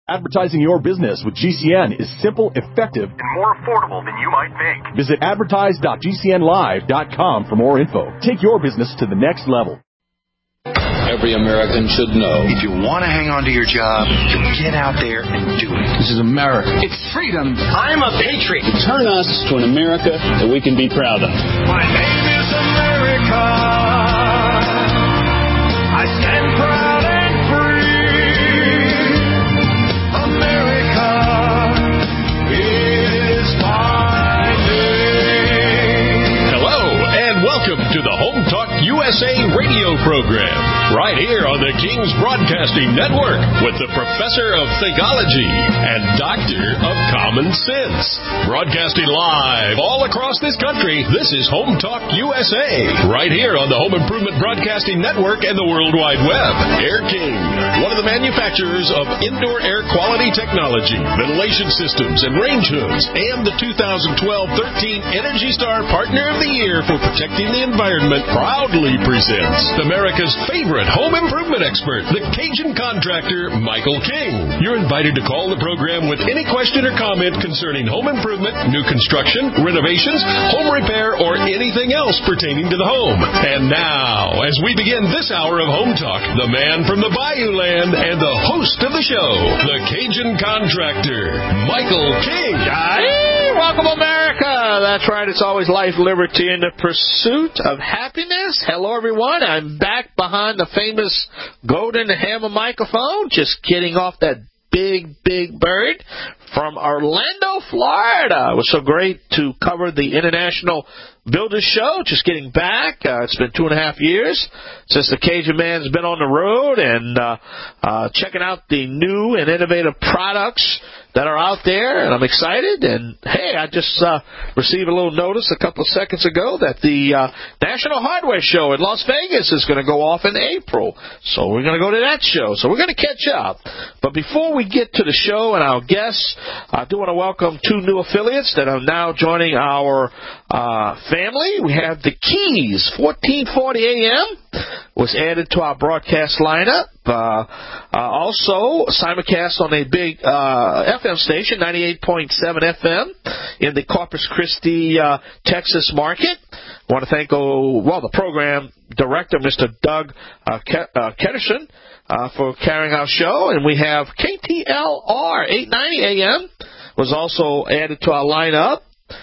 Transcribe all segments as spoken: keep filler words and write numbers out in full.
Advertising your business with G C N is simple, effective, and more affordable than you might think. Visit advertise dot g c n live dot com for more info. Take your business to the next level. Every American should know. If you want to hang on to your job, you get out there and do it. This is America. It's freedom. I'm a patriot. Turn us to an America that we can be proud of. My name is America. I stand proud and free. America is my name. Hello, and welcome to the Home Talk U S A radio program, right here on the King's Broadcasting Network with the Professor of Theology and Doctor of Common Sense. Broadcasting live all across this country, this is Home Talk U S A, right here on the Home Improvement Broadcasting Network and the World Wide Web. Air King, one of the manufacturers of indoor air quality technology, ventilation systems, and range hoods, and the two thousand twelve thirteen Energy Star Partner of the Year for protecting the environment, proudly presents America's favorite home improvement expert, the Cajun contractor, Michael King. You're invited to call the program with any question or comment concerning home improvement, new construction, renovations, home repair, or anything else pertaining to the home. And now, as we begin this hour of Home Talk, the man from the Bayou Land and the host of the show, the Cajun contractor, Michael King. Hey, welcome, America. That's right. It's always life, liberty, and the pursuit of happiness. Hello, everyone. I'm back behind the famous golden hammer microphone, just getting off that big, big bird from Orlando, Florida. It was so great to cover the International Builders Show, just getting back. Uh, it's been two and a half years since the Cajun Man's been on the road and uh, uh, checking out the new and innovative products that are out there, and I'm excited. And, hey, I just uh, received a little notice a couple of seconds ago that the uh, National Hardware Show in Las Vegas is going to go off in April. So we're going to go to that show. So we're going to catch up. But before we get to the show and our guests, I do want to welcome two new affiliates that are now joining our uh, family. We have the Keys, fourteen forty A M was added to our broadcast lineup. Uh, uh, also, simulcast on a big uh, F M station, ninety-eight point seven F M, in the Corpus Christi, uh, Texas market. I want to thank, oh, well, the program director, Mister Doug uh, Ke- uh, Ketterson, uh, for carrying our show. And we have K T L R, eight ninety A M, was also added to our lineup.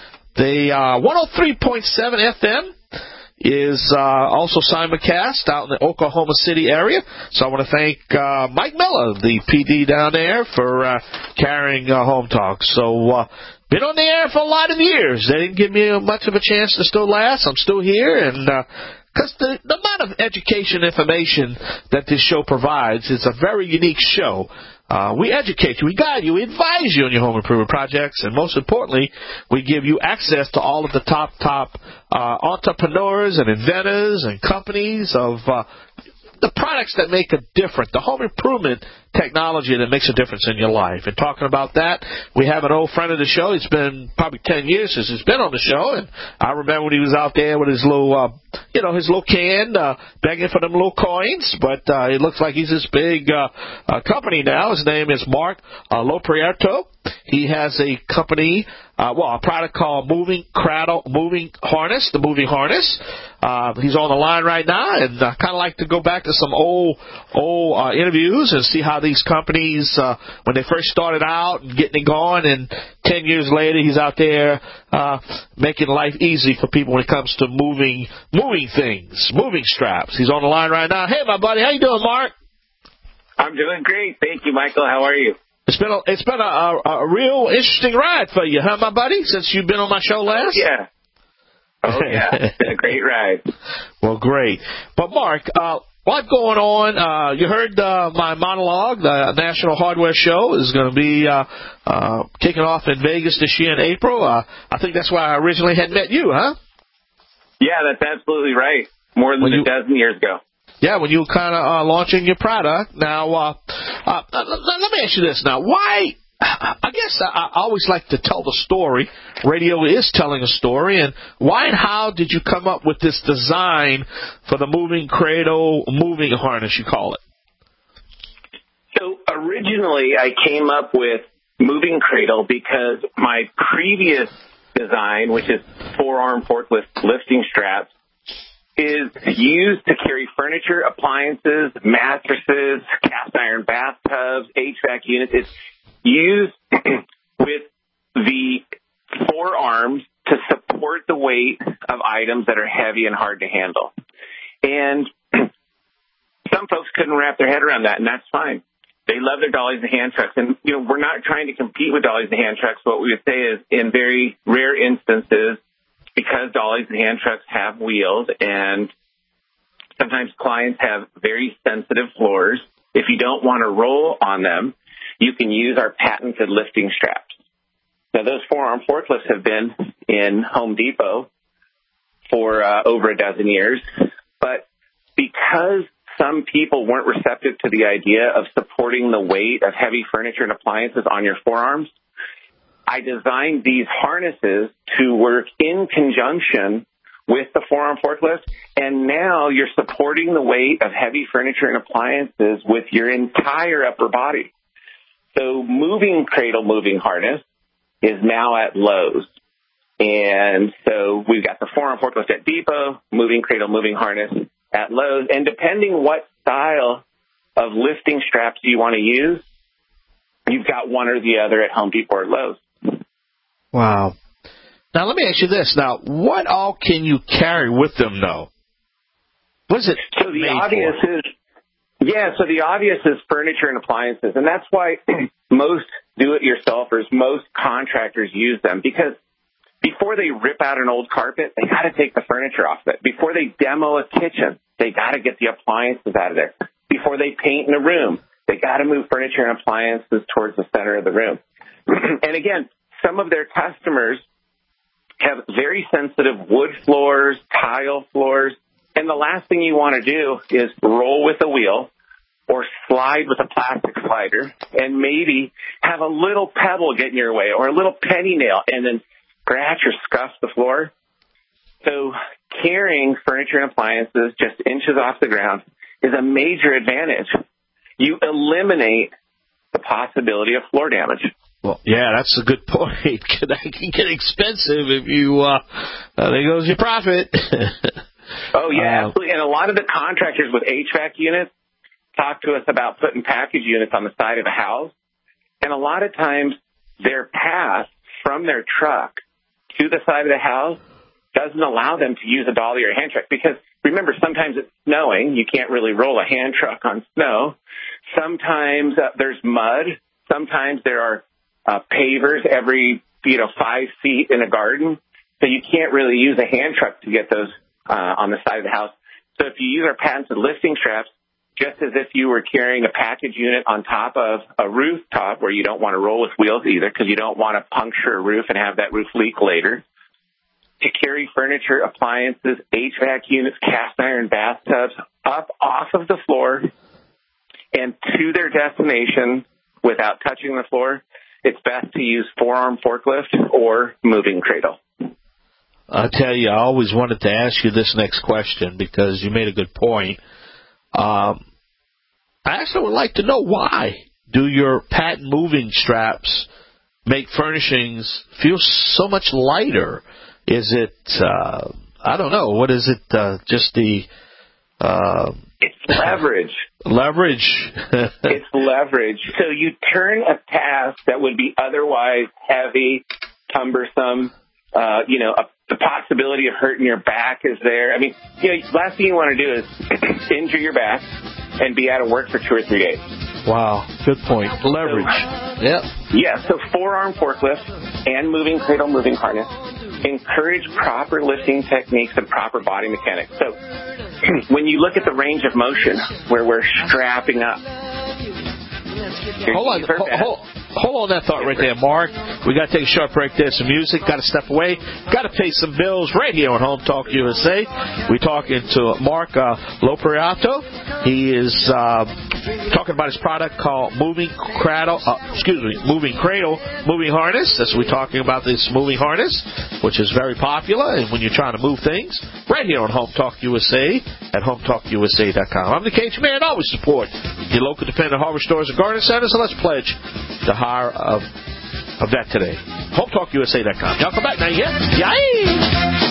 The uh, one oh three point seven F M is uh, also simulcast out in the Oklahoma City area. So I want to thank uh, Mike Miller, the P D down there, for uh, carrying uh, Home Talk. So uh, been on the air for a lot of years. They didn't give me much of a chance to still last. I'm still here, and because uh, the, the amount of education information that this show provides is a very unique show. Uh, we educate you, we guide you, we advise you on your home improvement projects, and most importantly, we give you access to all of the top, top uh, entrepreneurs and inventors and companies of uh, the products that make a difference, the home improvement technology that makes a difference in your life. And talking about that, we have an old friend of the show. It's been probably ten years since he's been on the show, and I remember when he was out there with his little, uh, you know, his little can, uh, begging for them little coins. But uh, it looks like he's this big uh, uh, company now. His name is Mark uh, Loprieto. He has a company, uh, well, a product called Moving Cradle, Moving Harness, the Moving Harness. Uh, he's on the line right now, and I kind of like to go back to some old, old uh, interviews and see how these companies, uh, when they first started out and getting it going, and ten years later, he's out there uh, making life easy for people when it comes to moving, moving things, moving straps. He's on the line right now. Hey, my buddy, how you doing, Mark? I'm doing great, thank you, Michael. How are you? It's been a, it's been a, a, a real interesting ride for you, huh, my buddy, since you've been on my show last? Yeah. Oh, yeah. It's been a great ride. Well, great. But, Mark, uh, what going on? Uh, you heard uh, my monologue. The National Hardware Show is going to be uh, uh, kicking off in Vegas this year in April. Uh, I think that's why I originally had met you, huh? Yeah, that's absolutely right. More than you, a dozen years ago. Yeah, when you were kind of uh, launching your product. Now, uh, uh, let me ask you this now. Why, I guess I, I always like to tell the story. Radio is telling a story. And why and how did you come up with this design for the moving cradle, moving harness, you call it? So originally I came up with moving cradle because my previous design, which is four-arm forklift lifting straps, is used to carry furniture, appliances, mattresses, cast iron bathtubs, H V A C units. It's used with the forearms to support the weight of items that are heavy and hard to handle. And some folks couldn't wrap their head around that, and that's fine. They love their dollies and hand trucks. And, you know, we're not trying to compete with dollies and hand trucks. What we would say is in very rare instances, because dollies and hand trucks have wheels and sometimes clients have very sensitive floors, if you don't want to roll on them, you can use our patented lifting straps. Now, those four-arm forklifts have been in Home Depot for uh, over a dozen years, but because some people weren't receptive to the idea of supporting the weight of heavy furniture and appliances on your forearms, I designed these harnesses to work in conjunction with the four-arm forklift, and now you're supporting the weight of heavy furniture and appliances with your entire upper body. So moving cradle moving harness is now at Lowe's. And so we've got the four-arm forklift at Depot, moving cradle moving harness at Lowe's. And depending what style of lifting straps you want to use, you've got one or the other at Home Depot or Lowe's. Wow. Now, let me ask you this. Now, what all can you carry with them, though? What is it So the made obvious for? is, yeah, so the obvious is furniture and appliances. And that's why most do-it-yourselfers, most contractors use them, because before they rip out an old carpet, they got to take the furniture off it. Before they demo a kitchen, they got to get the appliances out of there. Before they paint in a room, they got to move furniture and appliances towards the center of the room. And again, some of their customers have very sensitive wood floors, tile floors, and the last thing you want to do is roll with a wheel or slide with a plastic slider and maybe have a little pebble get in your way or a little penny nail and then scratch or scuff the floor. So carrying furniture and appliances just inches off the ground is a major advantage. You eliminate the possibility of floor damage. Well, yeah, that's a good point. That can get expensive if you, uh, uh there goes your profit. Oh, yeah, um, absolutely. And a lot of the contractors with H V A C units talk to us about putting package units on the side of a house. And a lot of times their path from their truck to the side of the house doesn't allow them to use a dolly or a hand truck. Because remember, sometimes it's snowing. You can't really roll a hand truck on snow. Sometimes uh, there's mud. Sometimes there are uh, pavers every, you know, five feet in a garden. So you can't really use a hand truck to get those uh, on the side of the house. So if you use our patented lifting straps, just as if you were carrying a package unit on top of a rooftop where you don't want to roll with wheels either because you don't want to puncture a roof and have that roof leak later, to carry furniture, appliances, H V A C units, cast iron bathtubs up off of the floor and to their destination without touching the floor, it's best to use four-arm forklift or moving cradle. I tell you, I always wanted to ask you this next question because you made a good point. Um, I actually would like to know why do your patent moving straps make furnishings feel so much lighter? Is it, uh, I don't know, what is it, uh, just the... Uh, it's leverage. Leverage. It's leverage. So you turn a task that would be otherwise heavy, cumbersome, uh, you know, a, the possibility of hurting your back is there. I mean, you know, last thing you want to do is injure your back and be out of work for two or three days. Wow, good point. Leverage. So, yep. Yeah, so four-arm forklift and moving cradle moving harness encourage proper lifting techniques and proper body mechanics. So when you look at the range of motion where we're strapping up, hold on, hold, hold, hold on that thought right there, Mark. We got to take a short break there. Some music. Got to step away. Got to pay some bills right here on Home Talk U S A. We're talking to Mark uh, Loperiato. He is uh, talking about his product called Moving Cradle. Uh, excuse me, Moving Cradle, Moving Harness. That's what we're talking about. This moving harness, which is very popular, and when you're trying to move things, right here on Home Talk U S A at home talk u s a dot com. I'm the Cajun Man. Always support your local dependent hardware stores and garden centers. So let's pledge the hire of of that today. home talk u s a dot com. Y'all come back now, yeah? Yay!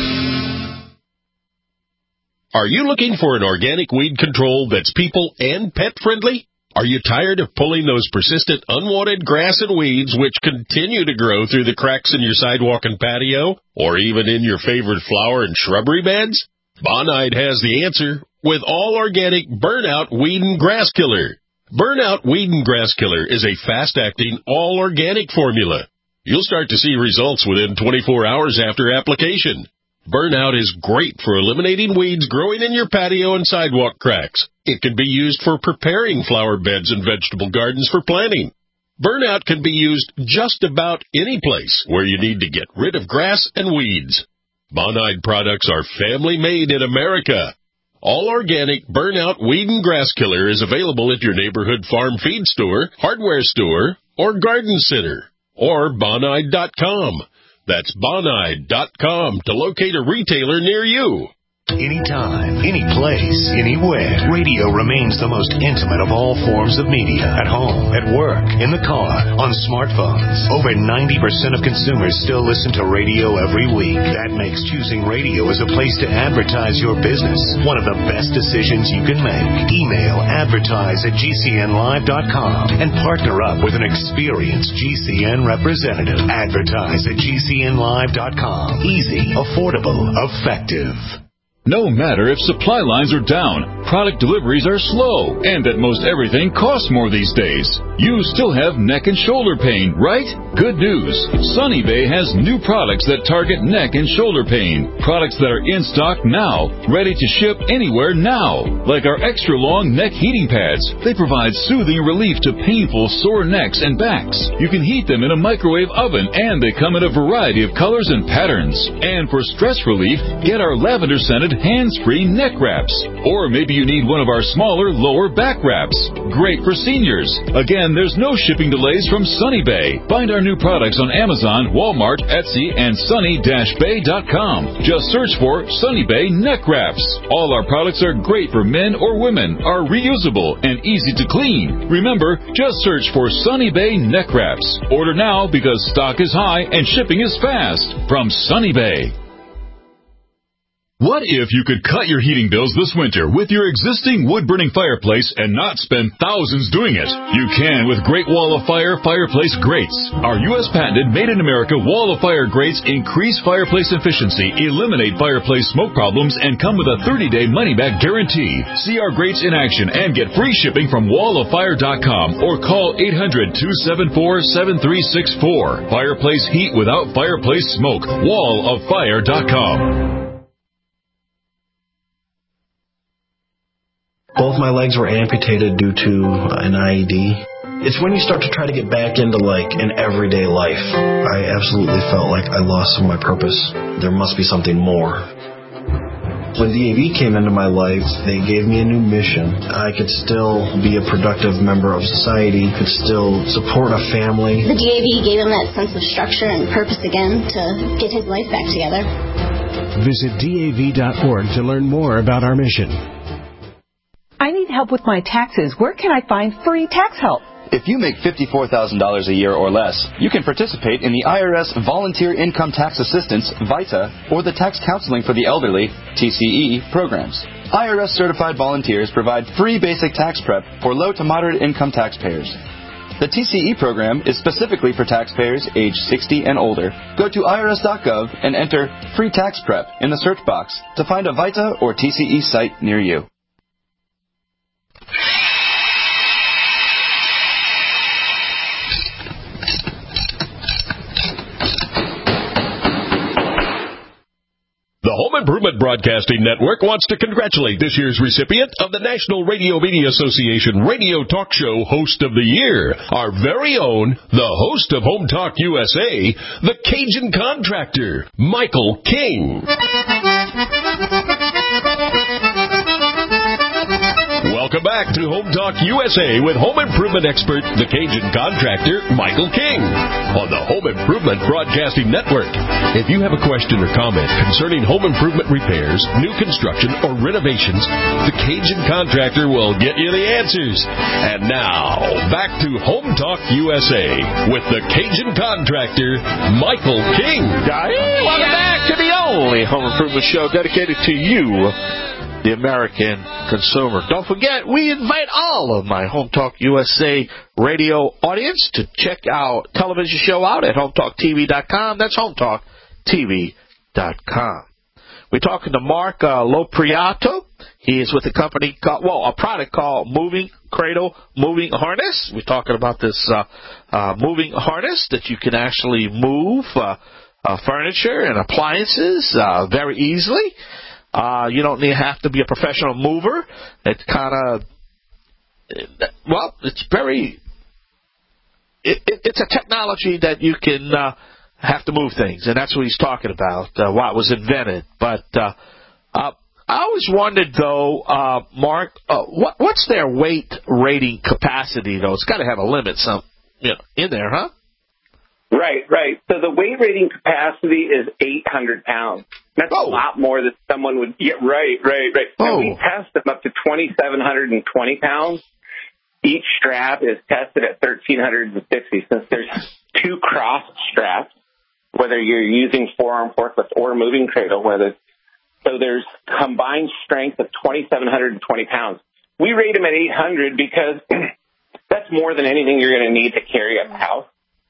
Are you looking for an organic weed control that's people and pet friendly? Are you tired of pulling those persistent unwanted grass and weeds which continue to grow through the cracks in your sidewalk and patio, or even in your favorite flower and shrubbery beds? Bonide has the answer with all organic Burnout Weed and Grass Killer. Burnout Weed and Grass Killer is a fast-acting, all-organic formula. You'll start to see results within twenty-four hours after application. Burnout is great for eliminating weeds growing in your patio and sidewalk cracks. It can be used for preparing flower beds and vegetable gardens for planting. Burnout can be used just about any place where you need to get rid of grass and weeds. Bonide products are family-made in America. All organic Burnout Weed and Grass Killer is available at your neighborhood farm feed store, hardware store, or garden center, or bonide dot com. That's bonide dot com to locate a retailer near you. Anytime, any place, anywhere. Radio remains the most intimate of all forms of media. At home, at work, in the car, on smartphones. Over ninety percent of consumers still listen to radio every week. That makes choosing radio as a place to advertise your business one of the best decisions you can make. Email advertise at g c n live dot com and partner up with an experienced G C N representative. Advertise at g c n live dot com. Easy, affordable, effective. No matter if supply lines are down, product deliveries are slow, and that most everything costs more these days, you still have neck and shoulder pain, right? Good news. Sunny Bay has new products that target neck and shoulder pain. Products that are in stock now, ready to ship anywhere now. Like our extra long neck heating pads. They provide soothing relief to painful sore necks and backs. You can heat them in a microwave oven, and they come in a variety of colors and patterns. And for stress relief, get our lavender scented hands-free neck wraps. Or maybe you need one of our smaller lower back wraps. Great for seniors. Again, there's no shipping delays from Sunny Bay. Find our new products on Amazon, Walmart, Etsy, and sunny dash bay dot com. Just search for Sunny Bay neck wraps. All our products are great for men or women, are reusable, and easy to clean. Remember, just search for Sunny Bay neck wraps. Order now because stock is high and shipping is fast. From Sunny Bay. What if you could cut your heating bills this winter with your existing wood-burning fireplace and not spend thousands doing it? You can with Great Wall of Fire fireplace grates. Our U S patented made-in-America Wall of Fire grates increase fireplace efficiency, eliminate fireplace smoke problems, and come with a thirty-day money-back guarantee. See our grates in action and get free shipping from wall of fire dot com or call eight hundred, two seven four, seven three six four. Fireplace heat without fireplace smoke. wall of fire dot com. Both my legs were amputated due to an I E D. It's when you start to try to get back into, like, an everyday life. I absolutely felt like I lost some of my purpose. There must be something more. When D A V came into my life, they gave me a new mission. I could still be a productive member of society, could still support a family. The D A V gave him that sense of structure and purpose again to get his life back together. Visit D A V dot org to learn more about our mission. I need help with my taxes. Where can I find free tax help? If you make fifty-four thousand dollars a year or less, you can participate in the I R S Volunteer Income Tax Assistance, VITA, or the Tax Counseling for the Elderly, T C E, programs. I R S-certified volunteers provide free basic tax prep for low to moderate income taxpayers. The T C E program is specifically for taxpayers age sixty and older. Go to I R S dot gov and enter Free Tax Prep in the search box to find a VITA or T C E site near you. The Home Improvement Broadcasting Network wants to congratulate this year's recipient of the National Radio Media Association Radio Talk Show Host of the Year, our very own, the host of Home Talk U S A, the Cajun Contractor, Michael King. Welcome back to Home Talk U S A with home improvement expert, the Cajun Contractor, Michael King, on the Home Improvement Broadcasting Network. If you have a question or comment concerning home improvement repairs, new construction, or renovations, the Cajun Contractor will get you the answers. And now, back to Home Talk U S A with the Cajun Contractor, Michael King. Hey, welcome back to the only home improvement show dedicated to you, the American consumer. Don't forget, we invite all of my Home Talk U S A radio audience to check our television show out at home talk t v dot com. That's home talk t v dot com. We're talking to Mark uh, Lopriato. He is with a company called, well, a product called Moving Cradle Moving Harness. We're talking about this uh, uh, moving harness that you can actually move uh, uh, furniture and appliances uh, very easily. Uh, you don't need, have to be a professional mover. It's kind of, well, it's very, it, it, it's a technology that you can uh, have to move things, and that's what he's talking about, uh, why it was invented. But uh, uh, I always wondered, though, uh, Mark, uh, what, what's their weight rating capacity, though? It's got to have a limit, some, you know, in there, huh? Right, right. So the weight rating capacity is eight hundred pounds. That's oh. a lot more than someone would. Yeah, right, right, right. Oh. And we test them up to twenty-seven hundred twenty pounds. Each strap is tested at thirteen sixty. Since there's two cross straps, whether you're using four-arm forklift or moving cradle, whether so there's combined strength of twenty-seven twenty pounds. We rate them at eight hundred because that's more than anything you're going to need to carry at the house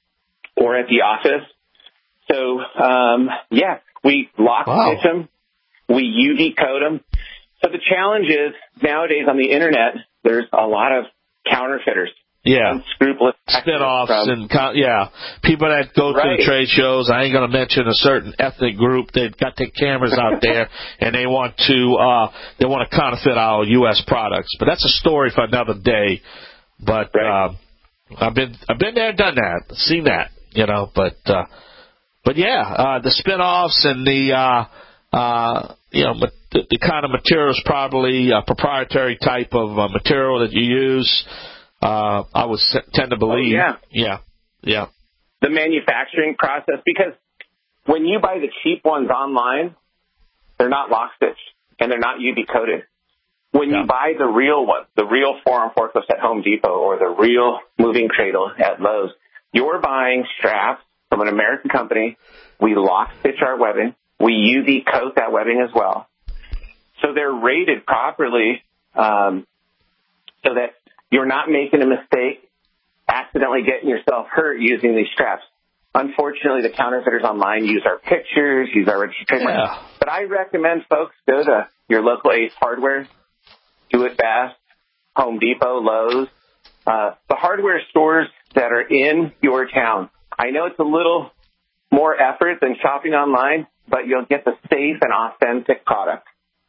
or at the office. So, um, yeah, we lock wow. stitch them. We U V code them. So the challenge is nowadays on the Internet, there's a lot of counterfeiters. Yeah. Unscrupulous. Spin-offs and, yeah, people that go right. to trade shows. I ain't going to mention a certain ethnic group. They've got their cameras out there, and they want to, uh, they want to counterfeit our U S products. But that's a story for another day. But, right. uh, I've been, I've been there and done that. Seen that. You know, but uh, but yeah, uh, the spin-offs and the uh, uh, you know the, the kind of material is probably a proprietary type of uh, material that you use. Uh, I would tend to believe. Oh, yeah, yeah, yeah. The manufacturing process, because when you buy the cheap ones online, they're not lock stitched and they're not U V coated. When yeah. you buy the real ones, the real four-arm forklifts at Home Depot or the real moving cradle at Lowe's, you're buying straps from an American company. We lock stitch our webbing. We U V coat that webbing as well. So they're rated properly um, so that you're not making a mistake, accidentally getting yourself hurt using these straps. Unfortunately, the counterfeiters online use our pictures, use our registered trademark. Yeah. But I recommend folks go to your local Ace Hardware, Do It Fast, Home Depot, Lowe's, uh, the hardware stores that are in your town. I know it's a little more effort than shopping online, but you'll get the safe and authentic product.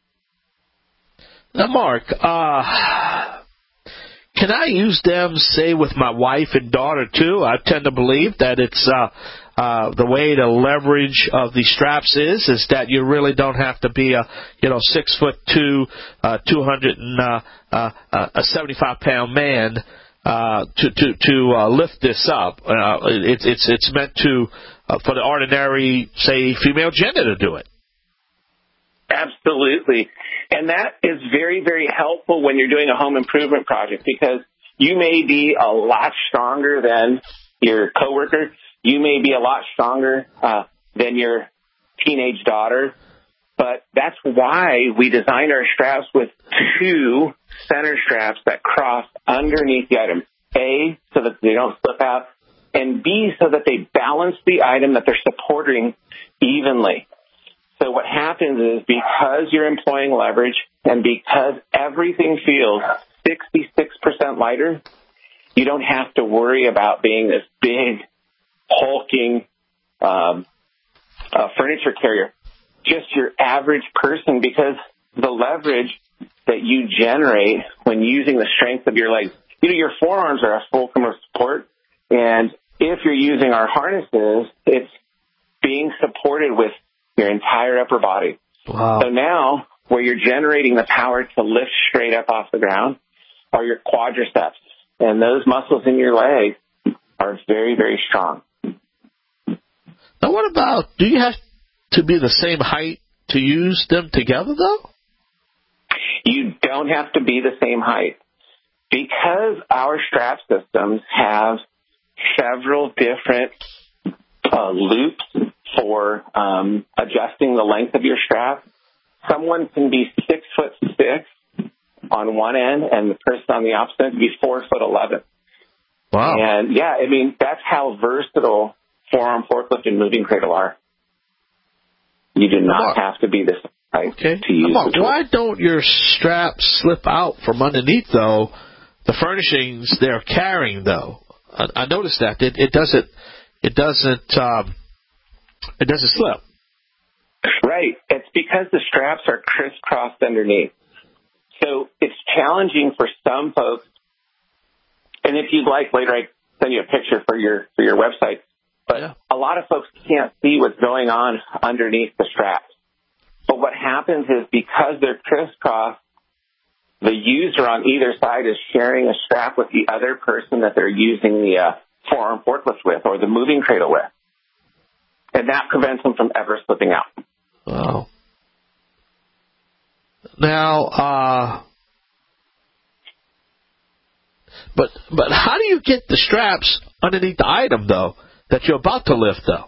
Now, Mark, uh, can I use them, say, with my wife and daughter, too? I tend to believe that it's uh, uh, the way the leverage of the straps is, is that you really don't have to be a, you know, six foot two, uh, two hundred and uh, uh, a seventy-five pound man uh, to to to uh, lift this up. Uh, it's it's it's meant to uh, for the ordinary, say, female gender to do it. Absolutely. And that is very, very helpful when you're doing a home improvement project, because you may be a lot stronger than your coworker. You may be a lot stronger uh, than your teenage daughter. But that's why we designed our straps with two center straps that cross underneath the item. A, so that they don't slip out, and B, so that they balance the item that they're supporting evenly. So what happens is, because you're employing leverage and because everything feels sixty-six percent lighter, you don't have to worry about being this big, hulking um, uh, furniture carrier. just your average person, because the leverage that you generate when using the strength of your legs, you know, your forearms are a fulcrum of support, and if you're using our harnesses, it's being supported with your entire upper body. Wow. So now, where you're generating the power to lift straight up off the ground are your quadriceps, and those muscles in your leg are very, very strong. Now, what about, do you have to be the same height to use them together, though? You don't have to be the same height. Because our strap systems have several different uh, loops for um, adjusting the length of your strap, someone can be six foot six on one end, and the person on the opposite end can be four foot eleven. Wow! And yeah, I mean that's how versatile forearm forklift and moving cradle are. You do not have to be this height okay. to use. Mark, why don't your straps slip out from underneath though? The furnishings they're carrying though, I, I noticed that it, it doesn't, it doesn't, um, it doesn't slip. Right. It's because the straps are crisscrossed underneath. So it's challenging for some folks. And if you'd like, later I send you a picture for your for your website. But yeah. a lot of folks can't see what's going on underneath the straps. But what happens is because they're crisscrossed, the user on either side is sharing a strap with the other person that they're using the uh, forearm forklift with or the moving cradle with. And that prevents them from ever slipping out. Wow. Now, uh, but but how do you get the straps underneath the item, though, that you're about to lift, though?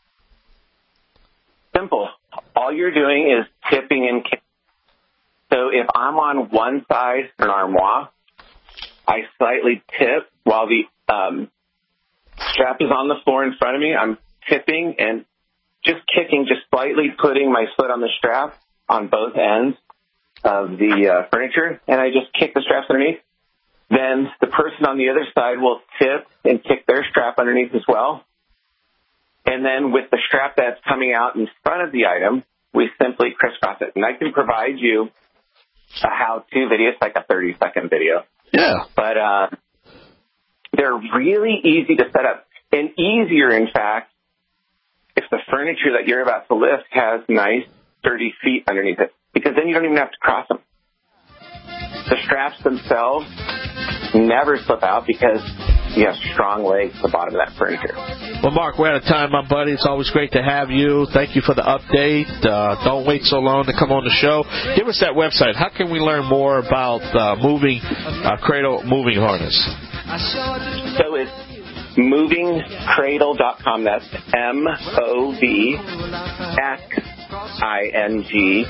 Simple. All you're doing is tipping and kicking. So if I'm on one side of an armoire, I slightly tip while the um, strap is on the floor in front of me. I'm tipping and just kicking, just slightly putting my foot on the strap on both ends of the uh, furniture, and I just kick the straps underneath. Then the person on the other side will tip and kick their strap underneath as well. And then with the strap that's coming out in front of the item, we simply crisscross it. And I can provide you a how-to video. It's like a thirty-second video. Yeah. But uh, they're really easy to set up. And easier, in fact, if the furniture that you're about to lift has nice, sturdy feet underneath it. Because then you don't even have to cross them. The straps themselves never slip out because you have strong legs at the bottom of that furniture. Well, Mark, we're out of time, my buddy. It's always great to have you. Thank you for the update. Uh, don't wait so long to come on the show. Give us that website. How can we learn more about uh, moving uh, cradle moving harness? So it's moving cradle dot com. That's M O V X I N G.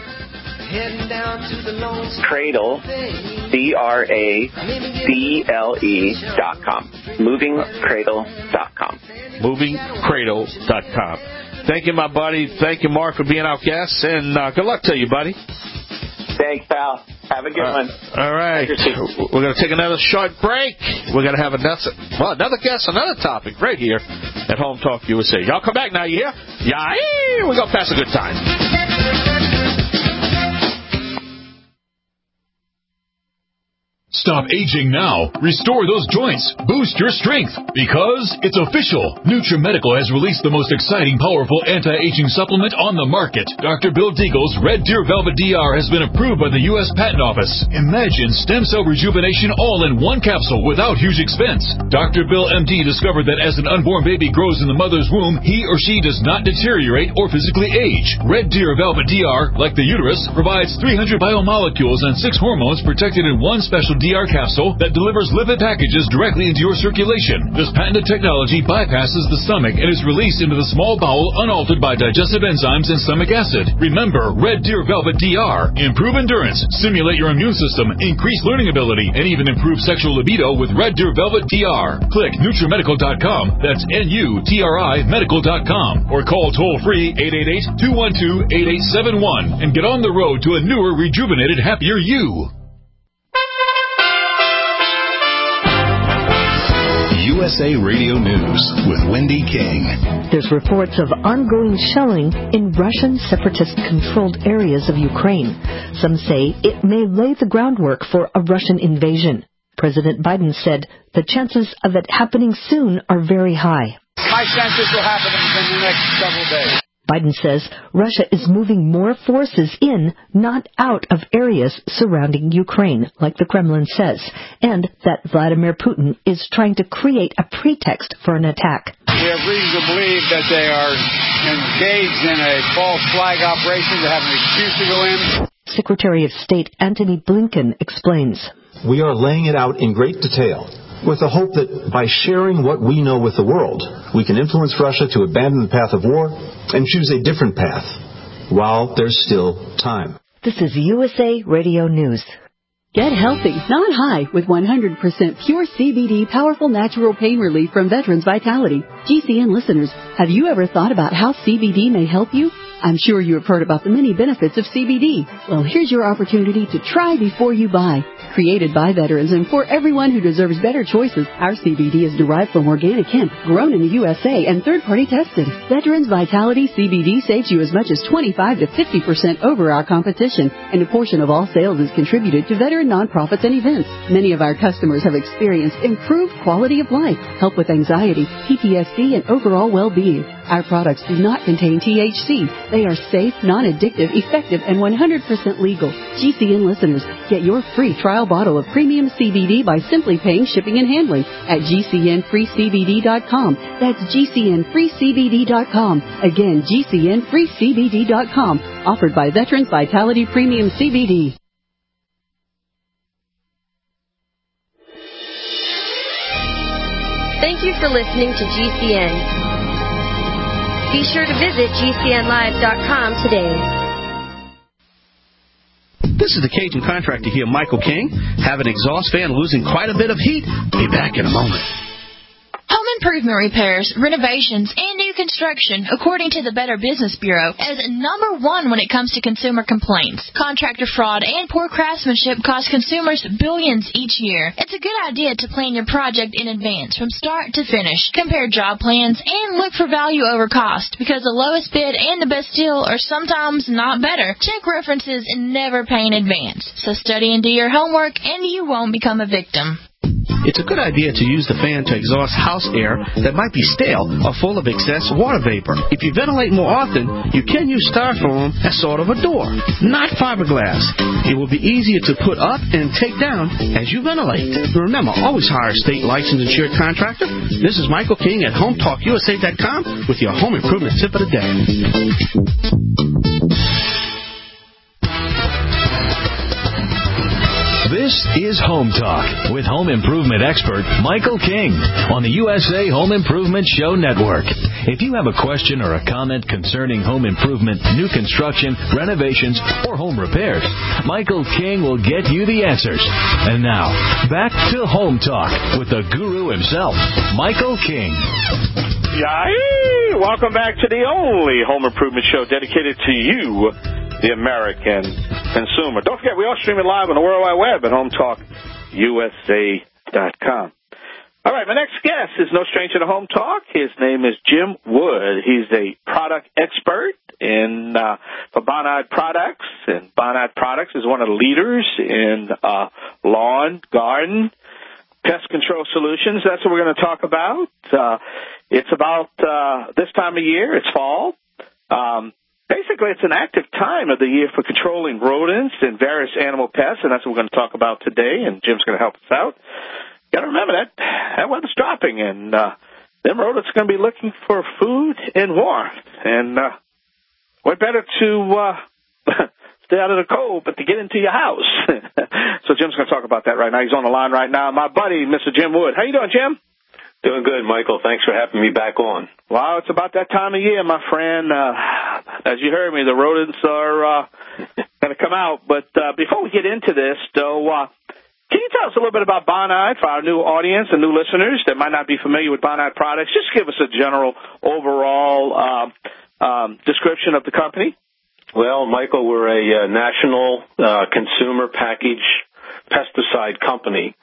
Cradle, C R A D L E dot com. moving cradle dot com. moving cradle dot com. Thank you, my buddy. Thank you, Mark, for being our guest, and uh, good luck to you, buddy. Thanks, pal. Have a good uh, one. All right. We're going to take another short break. We're going to have another, well, another guest, another topic right here at Home Talk U S A. Y'all come back now, you hear? Yeah, we're going to pass a good time. Stop aging now. Restore those joints. Boost your strength. Because it's official. NutriMedical has released the most exciting, powerful anti-aging supplement on the market. Doctor Bill Deagle's Red Deer Velvet D R has been approved by the U S Patent Office. Imagine stem cell rejuvenation all in one capsule without huge expense. Doctor Bill M D discovered that as an unborn baby grows in the mother's womb, he or she does not deteriorate or physically age. Red Deer Velvet D R, like the uterus, provides three hundred biomolecules and six hormones protected in one special D R capsule that delivers lipid packages directly into your circulation. This patented technology bypasses the stomach and is released into the small bowel unaltered by digestive enzymes and stomach acid. Remember, Red Deer Velvet D R. Improve endurance, stimulate your immune system, increase learning ability, and even improve sexual libido with Red Deer Velvet D R. Click NutriMedical dot com. That's N U T R I medical dot com. Or call toll-free eight eight eight, two one two, eight eight seven one and get on the road to a newer, rejuvenated, happier you. U U S A Radio News with Wendy King. There's reports of ongoing shelling in Russian separatist-controlled areas of Ukraine. Some say it may lay the groundwork for a Russian invasion. President Biden said the chances of it happening soon are very high. My sense is will happen in the next several days. Biden says Russia is moving more forces in, not out of areas surrounding Ukraine, like the Kremlin says, and that Vladimir Putin is trying to create a pretext for an attack. We have reason to believe that they are engaged in a false flag operation to have an excuse to go in. Secretary of State Antony Blinken explains. We are laying it out in great detail, with the hope that by sharing what we know with the world, we can influence Russia to abandon the path of war and choose a different path, while there's still time. This is U S A Radio News. Get healthy, not high, with one hundred percent pure C B D powerful natural pain relief from Veterans Vitality. G C N listeners, have you ever thought about how C B D may help you? I'm sure you have heard about the many benefits of C B D. Well, here's your opportunity to try before you buy. Created by veterans and for everyone who deserves better choices, our C B D is derived from organic hemp, grown in the U S A and third-party tested. Veterans Vitality C B D saves you as much as twenty-five to fifty percent over our competition, and a portion of all sales is contributed to veteran nonprofits and events. Many of our customers have experienced improved quality of life, help with anxiety, P T S D, and overall well-being. Our products do not contain T H C. They are safe, non-addictive, effective, and one hundred percent legal. G C N listeners, get your free trial bottle of premium C B D by simply paying shipping and handling at G C N free C B D dot com. That's G C N free C B D dot com. Again, G C N free C B D dot com. Offered by Veterans Vitality Premium C B D. Thank you for listening to G C N. Be sure to visit G C N live dot com today. This is the Cajun contractor here, Michael King. Have an exhaust fan losing quite a bit of heat? Be back in a moment. Home improvement repairs, renovations, and new construction, according to the Better Business Bureau, is number one when it comes to consumer complaints. Contractor fraud and poor craftsmanship cost consumers billions each year. It's a good idea to plan your project in advance from start to finish. Compare job plans and look for value over cost, because the lowest bid and the best deal are sometimes not better. Check references and never pay in advance. So study and do your homework, and you won't become a victim. It's a good idea to use the fan to exhaust house air that might be stale or full of excess water vapor. If you ventilate more often, you can use styrofoam as sort of a door, not fiberglass. It will be easier to put up and take down as you ventilate. Remember, always hire a state licensed insured contractor. This is Michael King at Home Talk U S A dot com with your home improvement tip of the day. This is Home Talk with home improvement expert Michael King on the U S A Home Improvement Show Network. If you have a question or a comment concerning home improvement, new construction, renovations, or home repairs, Michael King will get you the answers. And now, back to Home Talk with the guru himself, Michael King. Yay! Welcome back to the only home improvement show dedicated to you, the American consumer. Don't forget, we are streaming live on the World Wide Web at home talk U S A dot com. All right, my next guest is no stranger to Home Talk. His name is Jim Wood. He's a product expert in uh, for Bonide Products, and Bonide Products is one of the leaders in uh, lawn, garden, pest control solutions. That's what we're going to talk about. Uh, it's about uh, this time of year. It's fall. Um, Basically, it's an active time of the year for controlling rodents and various animal pests, and that's what we're going to talk about today, and Jim's going to help us out. Got to remember that that weather's dropping, and uh, them rodents are going to be looking for food and warmth, and uh, what better to uh, stay out of the cold but to get into your house. So Jim's going to talk about that right now. He's on the line right now. My buddy, Mister Jim Wood. How you doing, Jim? Doing good, Michael. Thanks for having me back on. Well, it's about that time of year, my friend. Uh, as you heard me, the rodents are uh, going to come out. But uh, before we get into this, though, uh, can you tell us a little bit about Bonide for our new audience and new listeners that might not be familiar with Bonide products? Just give us a general overall uh, um, description of the company. Well, Michael, we're a uh, national uh, consumer package pesticide company.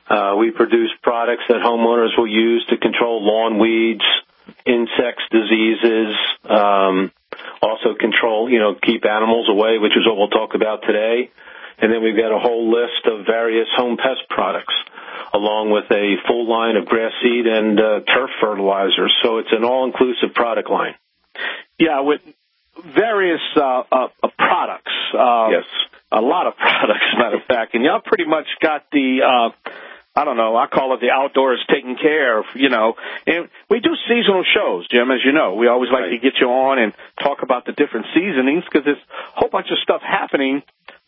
Uh, we produce products that homeowners will use to control lawn weeds, insects, diseases, um, also control, you know, keep animals away, which is what we'll talk about today. And then we've got a whole list of various home pest products, along with a full line of grass seed and uh, turf fertilizers. So it's an all-inclusive product line. Yeah, with various uh, uh, products. Uh, yes. A lot of products, matter of fact. And y'all pretty much got the, uh, I don't know, I call it the outdoors taken care of, you know. And we do seasonal shows, Jim, as you know. We always like right. to get you on and talk about the different seasonings because there's a whole bunch of stuff happening,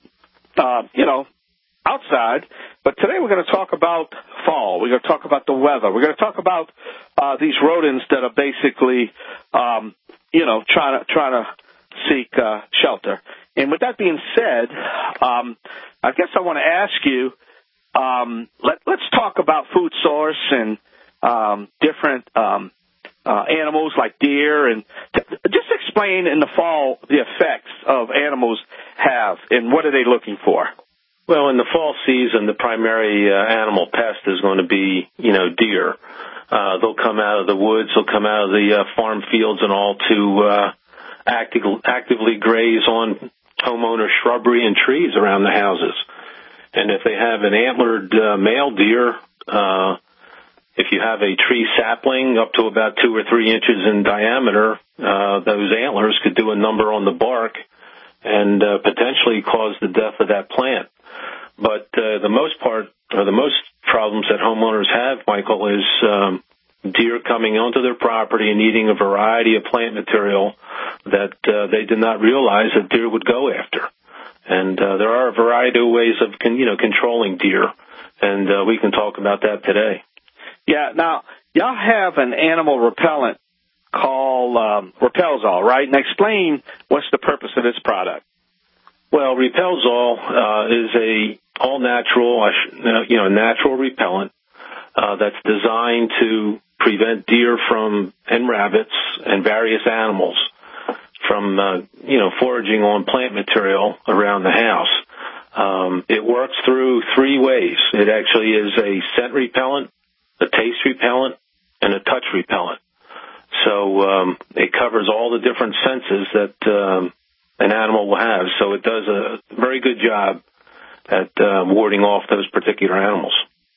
uh, you know, outside. But today we're going to talk about fall. We're going to talk about the weather. We're going to talk about uh, these rodents that are basically, um, you know, trying to trying to seek uh, shelter. And with that being said, um, I guess I want to ask you, um, let, let's talk about food source and um, different um, uh, animals like deer. And t- just explain in the fall the effects of animals have and what are they looking for? Well, in the fall season, the primary uh, animal pest is going to be, you know, deer. Uh, they'll come out of the woods, they'll come out of the uh, farm fields and all to uh, active, actively graze on homeowner shrubbery and trees around the houses. And if they have an antlered uh, male deer, uh, if you have a tree sapling up to about two or three inches in diameter, uh, those antlers could do a number on the bark and uh, potentially cause the death of that plant. But uh, the most part, or the most problems that homeowners have, Michael, is um, deer coming onto their property and eating a variety of plant material that uh, they did not realize that deer would go after. And uh, there are a variety of ways of, con- you know, controlling deer, and uh, we can talk about that today. Yeah. Now, y'all have an animal repellent called um, Repelzol, right? And explain what's the purpose of this product. Well, Repelzol uh, is a all-natural, you know, natural repellent uh, that's designed to prevent deer from and rabbits and various animals from, uh, you know, foraging on plant material around the house. Um, it works through three ways. It actually is a scent repellent, a taste repellent, and a touch repellent. So um, it covers all the different senses that um, an animal will have. So it does a very good job at uh, warding off those particular animals.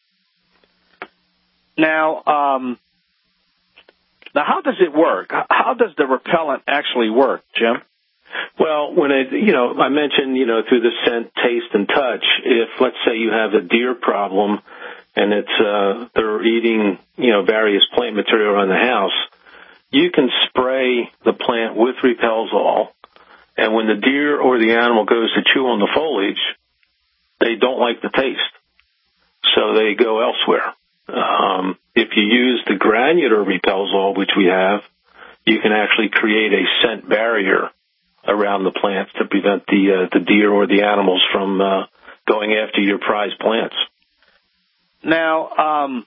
Now, um, now, how does it work? How does the repellent actually work, Jim? Well, when it, you know, I mentioned, you know, through the scent, taste, and touch, if, let's say, you have a deer problem and it's, uh, they're eating, you know, various plant material around the house, you can spray the plant with Repelzol, and when the deer or the animal goes to chew on the foliage, they don't like the taste, so they go elsewhere. Um, if you use the granular Repelzol, which we have, you can actually create a scent barrier around the plants to prevent the uh, the deer or the animals from uh, going after your prized plants. Now, um,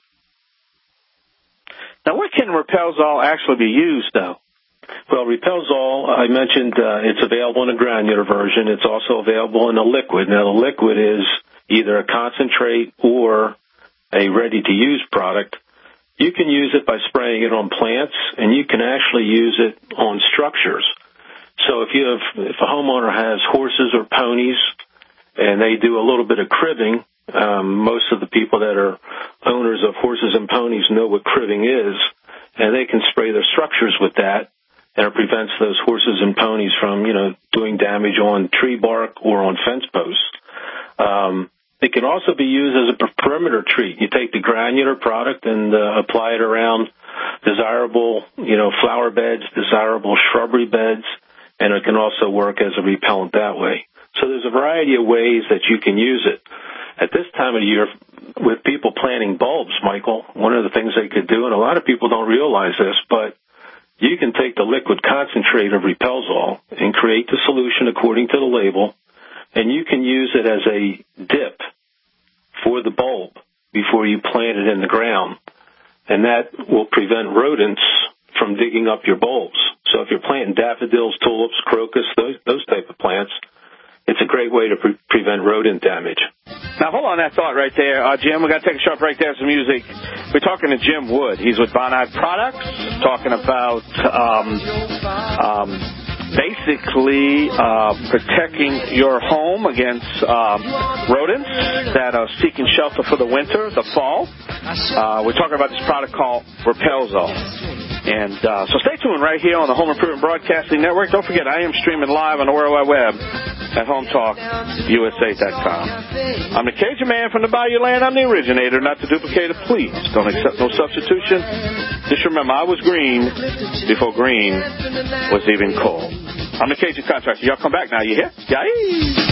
now where can Repelzol actually be used, though? Well, Repelzol, I mentioned uh, it's available in a granular version. It's also available in a liquid. Now, the liquid is either a concentrate or a ready-to-use product. You can use it by spraying it on plants, and you can actually use it on structures. So if you have, if a homeowner has horses or ponies, and they do a little bit of cribbing, um, most of the people that are owners of horses and ponies know what cribbing is, and they can spray their structures with that, and it prevents those horses and ponies from, you know, doing damage on tree bark or on fence posts. Um, It can also be used as a perimeter treat. You take the granular product and uh, apply it around desirable, you know, flower beds, desirable shrubbery beds, and it can also work as a repellent that way. So there's a variety of ways that you can use it. At this time of year, with people planting bulbs, Michael, one of the things they could do, and a lot of people don't realize this, but you can take the liquid concentrate of Repelzol and create the solution according to the label, and you can use it as a dip for the bulb before you plant it in the ground. And that will prevent rodents from digging up your bulbs. So if you're planting daffodils, tulips, crocus, those, those type of plants, it's a great way to pre- prevent rodent damage. Now, hold on that thought right there. Uh, Jim, we got to take a short break there, some music. We're talking to Jim Wood. He's with Bonide Products, talking about um, um, basically uh, protecting your home against um, rodents that are seeking shelter for the winter, the fall. Uh, we're talking about this product called Repelzol. And uh, so stay tuned right here on the Home Improvement Broadcasting Network. Don't forget, I am streaming live on the World Wide Web at home talk U S A dot com. I'm the Cajun man from the Bayou Land. I'm the originator, not the duplicator. Please don't accept no substitution. Just remember, I was green before green was even cold. I'm the Cajun contractor. Y'all come back now. You hear? Yay!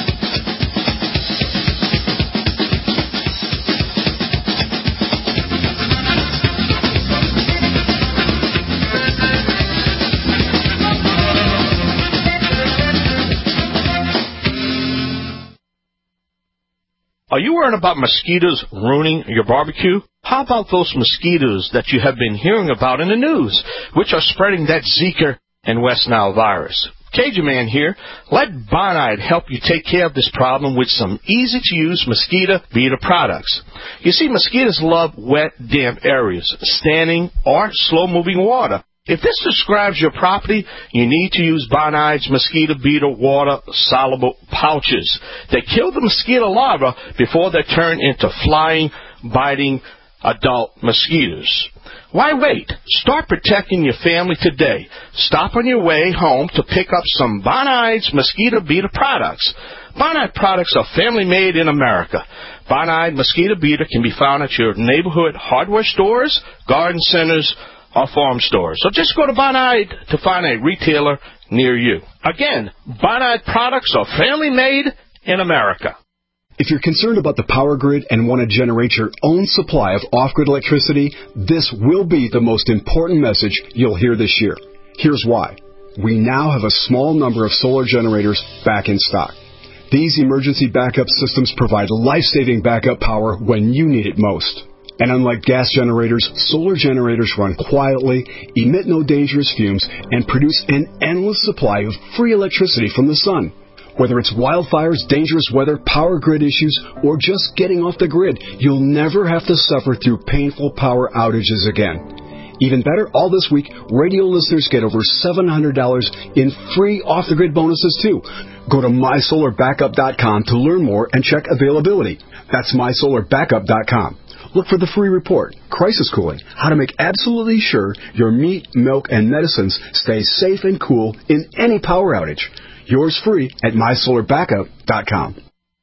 Are you worried about mosquitoes ruining your barbecue? How about those mosquitoes that you have been hearing about in the news, which are spreading that Zika and West Nile virus? Cajun Man here. Let Bonide help you take care of this problem with some easy-to-use mosquito beater products. You see, mosquitoes love wet, damp areas, standing or slow-moving water. If this describes your property, you need to use Bonide's mosquito beater water soluble pouches. They kill the mosquito larvae before they turn into flying, biting adult mosquitoes. Why wait? Start protecting your family today. Stop on your way home to pick up some Bonide's mosquito beater products. Bonide products are family made in America. Bonide mosquito beater can be found at your neighborhood hardware stores, garden centers, or farm stores. So just go to Bonide to find a retailer near you. Again, Bonide products are family made in America. If you're concerned about the power grid and want to generate your own supply of off-grid electricity, this will be the most important message you'll hear this year. Here's why. We now have a small number of solar generators back in stock. These emergency backup systems provide life-saving backup power when you need it most. And unlike gas generators, solar generators run quietly, emit no dangerous fumes, and produce an endless supply of free electricity from the sun. Whether it's wildfires, dangerous weather, power grid issues, or just getting off the grid, you'll never have to suffer through painful power outages again. Even better, all this week, radio listeners get over seven hundred dollars in free off-the-grid bonuses, too. Go to my solar backup dot com to learn more and check availability. That's my solar backup dot com. Look for the free report, Crisis Cooling, how to make absolutely sure your meat, milk, and medicines stay safe and cool in any power outage. Yours free at my solar backup dot com.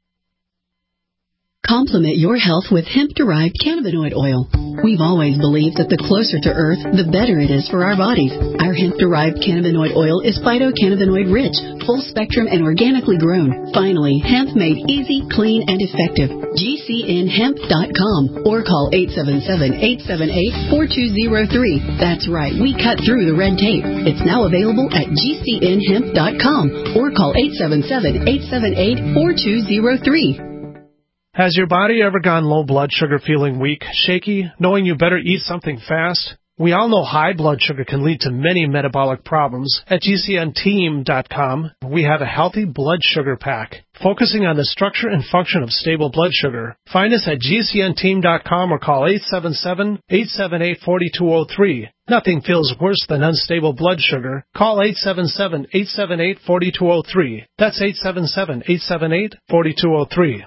Complement your health with hemp-derived cannabinoid oil. We've always believed that the closer to Earth, the better it is for our bodies. Our hemp-derived cannabinoid oil is phytocannabinoid-rich, full-spectrum, and organically grown. Finally, hemp made easy, clean, and effective. G C N hemp dot com or call eight seven seven, eight seven eight, four two zero three. That's right, we cut through the red tape. It's now available at G C N hemp dot com or call eight seven seven, eight seven eight, four two zero three. Has your body ever gone low blood sugar, feeling weak, shaky, knowing you better eat something fast? We all know high blood sugar can lead to many metabolic problems. At G C N team dot com, we have a healthy blood sugar pack, focusing on the structure and function of stable blood sugar. Find us at G C N team dot com or call eight seven seven, eight seven eight, four two zero three. Nothing feels worse than unstable blood sugar. Call eight seven seven, eight seven eight, four two zero three. That's eight seven seven, eight seven eight, four two zero three.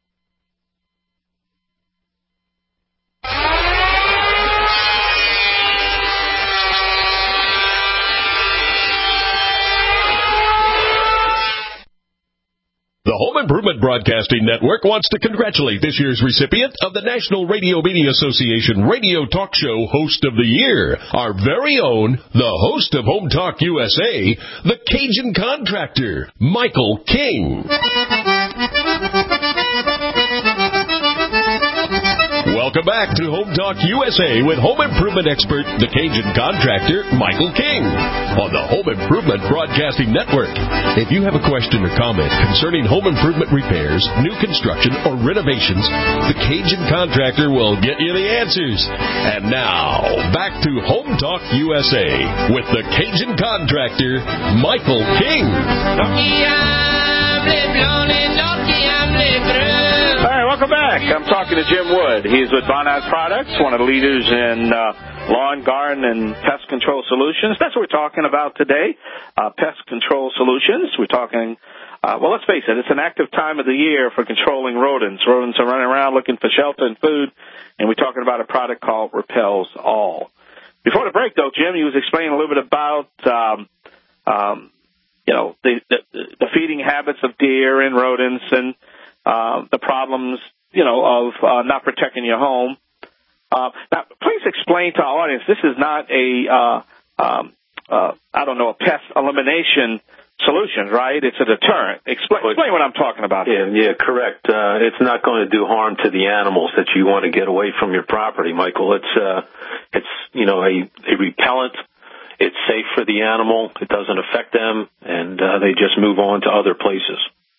The Home Improvement Broadcasting Network wants to congratulate this year's recipient of the National Radio Media Association Radio Talk Show Host of the Year, our very own, the host of Home Talk U S A, the Cajun Contractor, Michael King. Welcome back to Home Talk U S A with home improvement expert, the Cajun Contractor, Michael King, on the Home Improvement Broadcasting Network. If you have a question or comment concerning home improvement repairs, new construction, or renovations, the Cajun Contractor will get you the answers. And now, back to Home Talk U S A with the Cajun Contractor, Michael King. All right, welcome back. I'm talking to Jim Wood. He's with Bonad Products, one of the leaders in uh, lawn, garden, and pest control solutions. That's what we're talking about today, uh, pest control solutions. We're talking, uh, well, let's face it, it's an active time of the year for controlling rodents. Rodents are running around looking for shelter and food, and we're talking about a product called Repels All. Before the break, though, Jim, you was explaining a little bit about, um, um, you know, the, the, the feeding habits of deer and rodents and uh, the problems, you know, of uh, not protecting your home. Uh, now, please explain to our audience, this is not a, uh, um, uh, I don't know, a pest elimination solution, right? It's a deterrent. Explain, explain what I'm talking about. Yeah, yeah, correct. Uh, it's not going to do harm to the animals that you want to get away from your property, Michael. It's, uh, it's, you know, a, a repellent. It's safe for the animal. It doesn't affect them, and uh, they just move on to other places.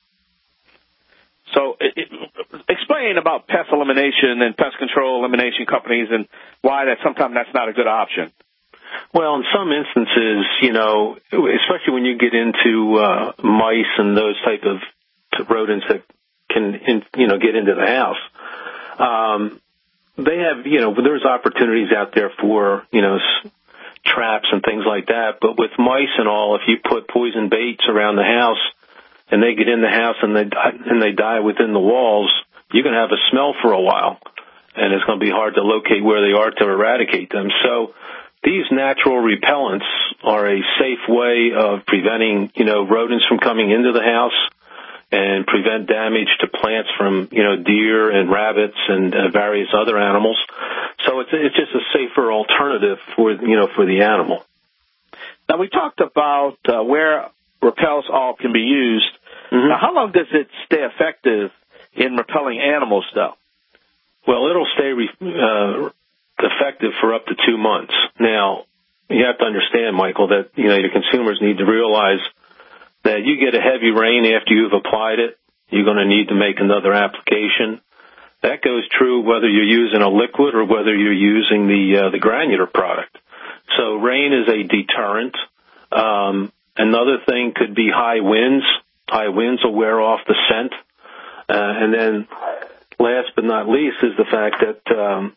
So it, it, explain about pest elimination and pest control elimination companies and why that sometimes that's not a good option. Well, in some instances, you know, especially when you get into uh, mice and those type of rodents that can, in, you know, get into the house, um, they have, you know, there's opportunities out there for, you know, s- traps and things like that. But with mice and all, if you put poison baits around the house and they get in the house and they and they die within the walls, you're going to have a smell for a while, and it's going to be hard to locate where they are to eradicate them. So these natural repellents are a safe way of preventing, you know, rodents from coming into the house and prevent damage to plants from, you know, deer and rabbits and uh, various other animals. So it's it's just a safer alternative for, you know, for the animal. Now, we talked about uh, where Repels All can be used. Mm-hmm. Now, how long does it stay effective in repelling animals, though? Well, it'll stay re- uh, effective for up to two months. Now, you have to understand, Michael, that, you know, your consumers need to realize that you get a heavy rain after you've applied it, you're going to need to make another application. That goes true whether you're using a liquid or whether you're using the uh, the granular product. So rain is a deterrent. Um, another thing could be high winds. High winds will wear off the scent. Uh, and then last but not least is the fact that um,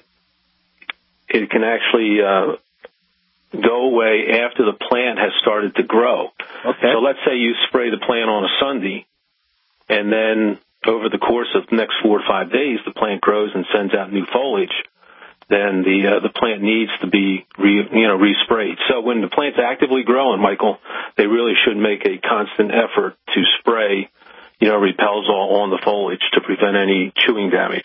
it can actually uh, go away after the plant has started to grow. Okay. So let's say you spray the plant on a Sunday, and then over the course of the next four or five days, the plant grows and sends out new foliage. Then the uh, the plant needs to be re, you know resprayed. So when the plant's actively growing, Michael, they really should make a constant effort to spray, you know, Repels All on the foliage to prevent any chewing damage.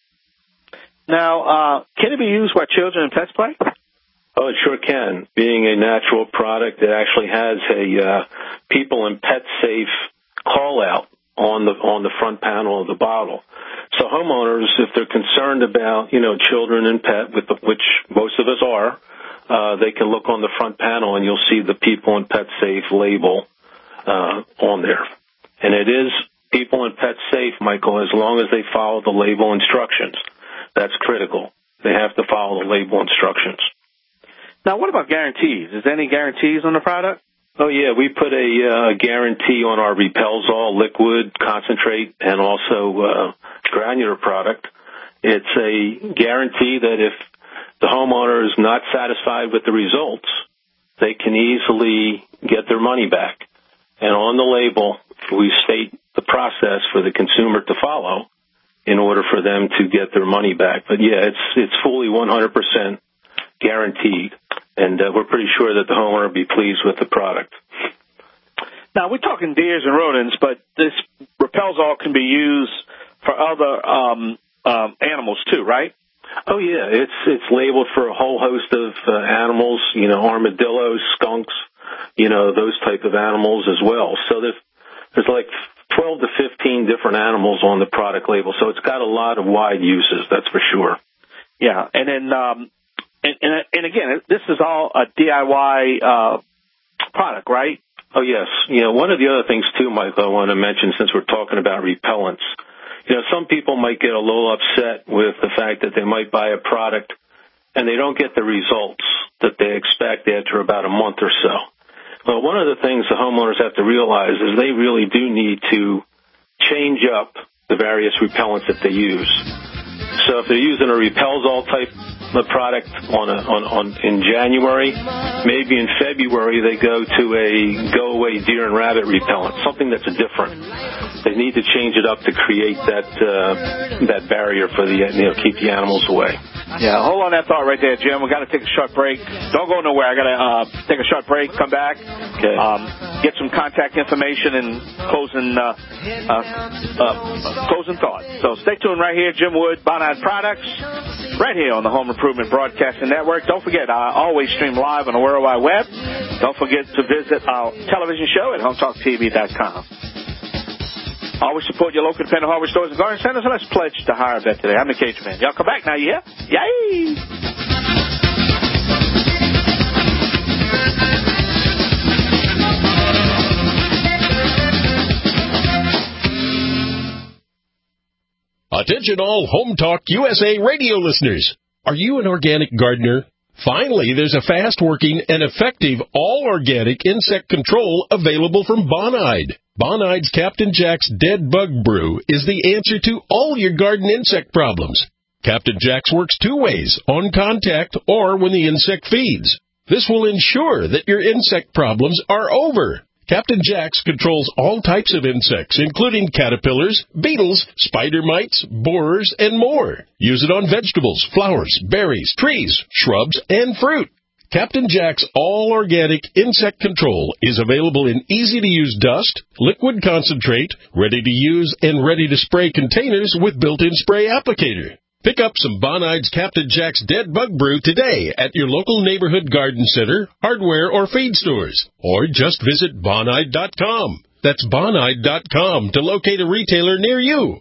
Now, uh, can it be used while children and pets play? Oh, it sure can. Being a natural product, it actually has a uh, people and pet safe call out on the on the front panel of the bottle. So homeowners, if they're concerned about, you know, children and pet, with the, which most of us are, uh, they can look on the front panel and you'll see the people and pet safe label uh, on there. And it is people and pet safe, Michael, as long as they follow the label instructions. That's critical. They have to follow the label instructions. Now, what about guarantees? Is there any guarantees on the product? Oh, yeah. We put a uh, guarantee on our Repels All liquid, concentrate, and also uh, granular product. It's a guarantee that if the homeowner is not satisfied with the results, they can easily get their money back. And on the label, we state the process for the consumer to follow in order for them to get their money back. But, yeah, it's it's fully one hundred percent guaranteed, and uh, we're pretty sure that the homeowner will be pleased with the product. Now, we're talking deers and rodents, but this Repels All can be used for other um, um, animals too, right? Oh, yeah. It's it's labeled for a whole host of uh, animals, you know, armadillos, skunks, you know, those type of animals as well. So there's, there's like twelve to fifteen different animals on the product label, so it's got a lot of wide uses, that's for sure. Yeah, and then, um, and, and, and again, this is all a D I Y uh, product, right? Oh, yes. You know, one of the other things, too, Michael, I want to mention, since we're talking about repellents, you know, some people might get a little upset with the fact that they might buy a product and they don't get the results that they expect after about a month or so. Well, one of the things the homeowners have to realize is they really do need to change up the various repellents that they use. So if they're using a Repelzol type of product on, a, on, on in January, maybe in February they go to a go-away deer and rabbit repellent, something that's different. They need to change it up to create that uh, that barrier for the, you know, keep the animals away. Yeah, hold on that thought right there, Jim. We've got to take a short break. Don't go nowhere. I got to uh, take a short break, come back, okay. um, get some contact information and closing, uh, uh, uh, closing thought. So stay tuned right here, Jim Wood, Bonide Products, right here on the Home Improvement Broadcasting Network. Don't forget, I always stream live on the World Wide Web. Don't forget to visit our television show at home talk T V dot com. Always support your local independent hardware stores and garden centers, and let's pledge to hire a vet today. I'm the Cage Man. Y'all come back now, you hear? Yay! Attention all Home Talk U S A radio listeners. Are you an organic gardener? Finally, there's a fast-working and effective all-organic insect control available from Bonide. Bonide's Captain Jack's Dead Bug Brew is the answer to all your garden insect problems. Captain Jack's works two ways, on contact or when the insect feeds. This will ensure that your insect problems are over. Captain Jack's controls all types of insects, including caterpillars, beetles, spider mites, borers, and more. Use it on vegetables, flowers, berries, trees, shrubs, and fruit. Captain Jack's all-organic insect control is available in easy-to-use dust, liquid concentrate, ready-to-use and ready-to-spray containers with built-in spray applicator. Pick up some Bonide's Captain Jack's Dead Bug Brew today at your local neighborhood garden center, hardware, or feed stores. Or just visit Bonide dot com. That's Bonide dot com to locate a retailer near you.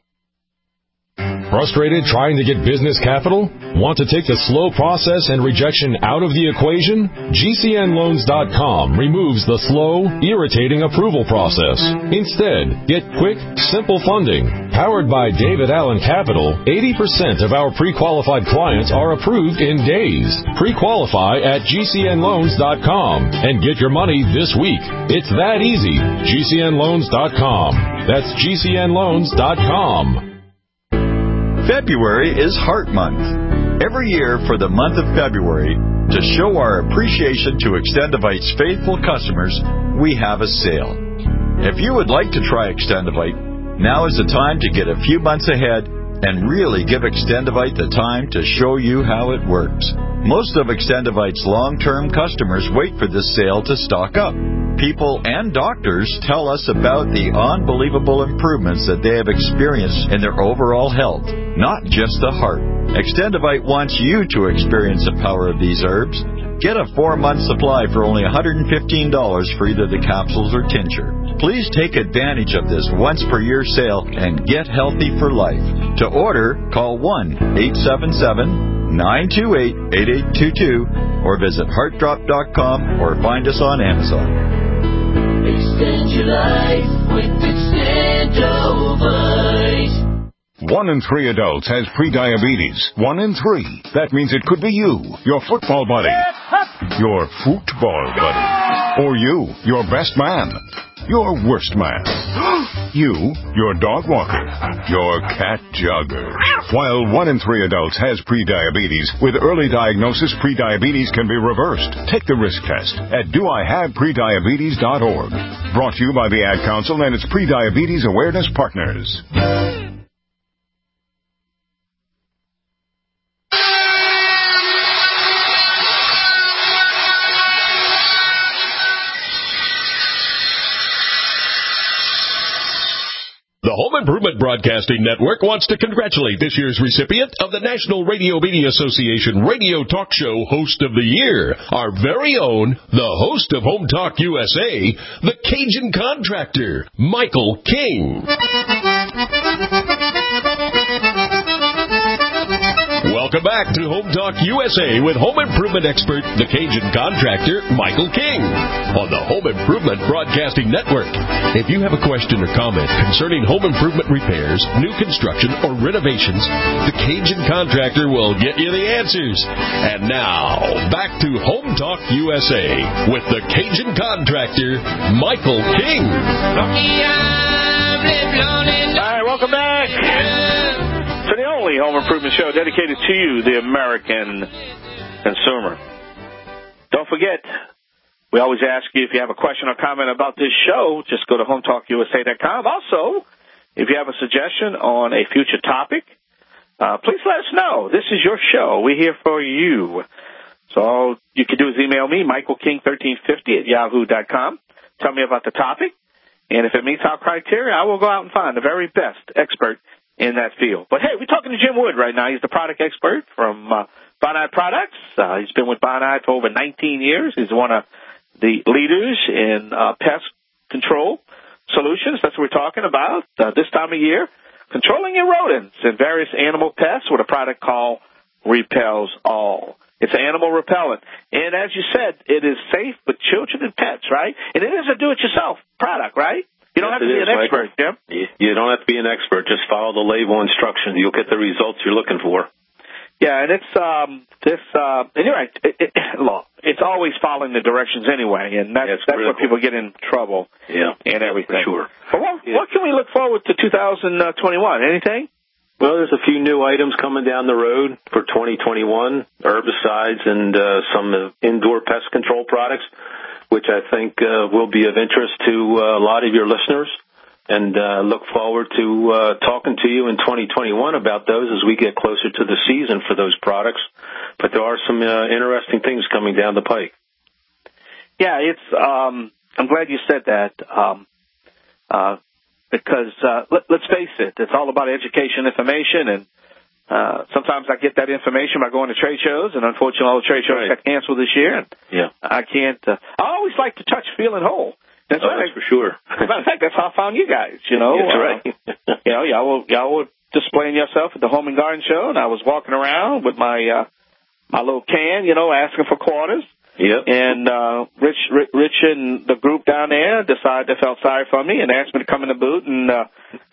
Frustrated trying to get business capital? Want to take the slow process and rejection out of the equation? G C N Loans dot com removes the slow, irritating approval process. Instead, get quick, simple funding. Powered by David Allen Capital, eighty percent of our pre-qualified clients are approved in days. Pre-qualify at G C N Loans dot com and get your money this week. It's that easy. G C N Loans dot com. That's G C N Loans dot com. February is Heart Month. Every year for the month of February, to show our appreciation to Extendivite's faithful customers, we have a sale. If you would like to try Extendivite, now is the time to get a few months ahead and really give Extendivite the time to show you how it works. Most of Extendivite's long-term customers wait for this sale to stock up. People and doctors tell us about the unbelievable improvements that they have experienced in their overall health, not just the heart. Extendivite wants you to experience the power of these herbs. Get a four-month supply for only one hundred fifteen dollars for either the capsules or tincture. Please take advantage of this once-per-year sale and get healthy for life. To order, call one eight seven seven, nine two eight, eight eight two two or visit heart drop dot com or find us on Amazon. Extend your life with Extendovite. One in three adults has prediabetes. One in three. That means it could be you, your football buddy, your football buddy, or you, your best man, your worst man, you, your dog walker, your cat jogger. While one in three adults has prediabetes, with early diagnosis, prediabetes can be reversed. Take the risk test at do I have prediabetes dot org. Brought to you by the Ad Council and its Prediabetes Awareness Partners. The Home Improvement Broadcasting Network wants to congratulate this year's recipient of the National Radio Media Association Radio Talk Show Host of the Year, our very own, the host of Home Talk U S A, the Cajun Contractor, Michael King. Welcome back to Home Talk U S A with home improvement expert, the Cajun contractor, Michael King, on the Home Improvement Broadcasting Network. If you have a question or comment concerning home improvement repairs, new construction, or renovations, the Cajun contractor will get you the answers. And now, back to Home Talk U S A with the Cajun contractor, Michael King. All right, welcome back to the only home improvement show dedicated to you, the American consumer. Don't forget, we always ask you if you have a question or comment about this show, just go to home talk U S A dot com. Also, if you have a suggestion on a future topic, uh, please let us know. This is your show. We're here for you. So all you can do is email me, Michael King thirteen fifty at yahoo dot com. Tell me about the topic. And if it meets our criteria, I will go out and find the very best expert in that field. But, hey, we're talking to Jim Wood right now. He's the product expert from uh, Bonide Products. Uh, he's been with Bonide for over nineteen years. He's one of the leaders in uh, pest control solutions. That's what we're talking about uh, this time of year. Controlling your rodents and various animal pests with a product called Repels All. It's an animal repellent. And as you said, it is safe for children and pets, right? And it is a do-it-yourself product, right? You don't Yes, have to be is, an expert, Michael. Jim. You don't have to be an expert. Just follow the label instructions. You'll get the results you're looking for. Yeah, and it's um this uh and you're right. It, it, look, it's always following the directions anyway, and that's Yeah, that's where people get in trouble. Yeah, and everything. for sure. But what, Yeah. what can we look forward to two thousand twenty-one? Anything? Well, there's a few new items coming down the road for twenty twenty-one, herbicides and uh, some uh, indoor pest control products, which I think uh, will be of interest to uh, a lot of your listeners. And uh, look forward to uh, talking to you in twenty twenty-one about those as we get closer to the season for those products. But there are some uh, interesting things coming down the pike. Yeah, it's. Um, I'm glad you said that um, uh, because uh, let, let's face it, it's all about education, information, and uh, sometimes I get that information by going to trade shows, and unfortunately, all the trade shows Right. got canceled this year. And Yeah, I can't. Uh, I always like to touch, feel, and whole. That's, oh, right. that's for sure. As a matter of fact, that's how I found you guys. You know, That's uh, right. you know, y'all were y'all were displaying yourself at the Home and Garden Show, and I was walking around with my uh, my little can, you know, asking for quarters. Yep. And uh, Rich, Rich, Rich, and the group down there decided they felt sorry for me and asked me to come in the booth, and uh,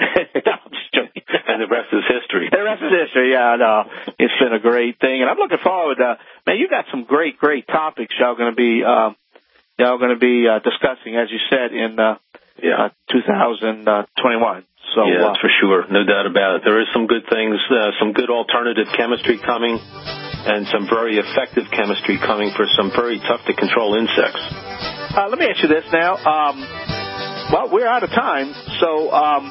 I'm just joking. And the rest is history. The rest is history. Yeah, no, it's been a great thing, and I'm looking forward. Uh, man, you got some great, great topics y'all going to be. Uh, Y'all going to be uh, discussing, as you said, in uh, yeah. uh, two thousand twenty-one. So, yeah, uh, that's for sure. No doubt about it. There is some good things, uh, some good alternative chemistry coming, and some very effective chemistry coming for some very tough-to-control insects. uh, let me ask you this now. Um, well, we're out of time, so, um,